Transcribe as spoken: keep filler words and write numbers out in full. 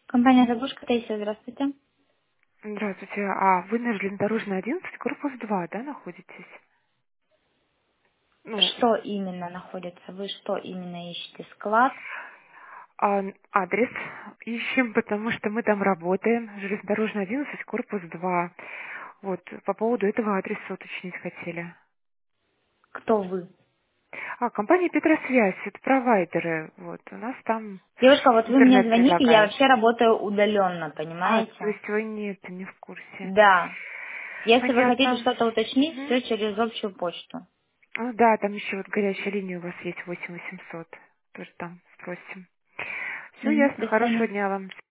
Компания «Заглушка», Таисия, здравствуйте. Здравствуйте. А вы на железнодорожной одиннадцать, корпус два, да, находитесь? Ну, Что именно находится? Вы что именно ищете? Склад? а адрес ищем, потому что мы там работаем. Железнодорожная одиннадцать, корпус два. Вот, по поводу этого адреса уточнить хотели. Кто вы? А, компания Петросвязь, это провайдеры. Вот, у нас там Девушка, вот вы мне интернет звоните, я предлагают. вообще работаю удаленно, А, то понимаете? есть вы нет, не в курсе. Да. Если вы хотите Понятно. что-то уточнить, Мгм. все через общую почту. Ну да, там еще вот горячая линия у вас есть восемь восемьсот. Тоже там спросим. Все Мгм. ясно. До свидания. Хорошего дня вам.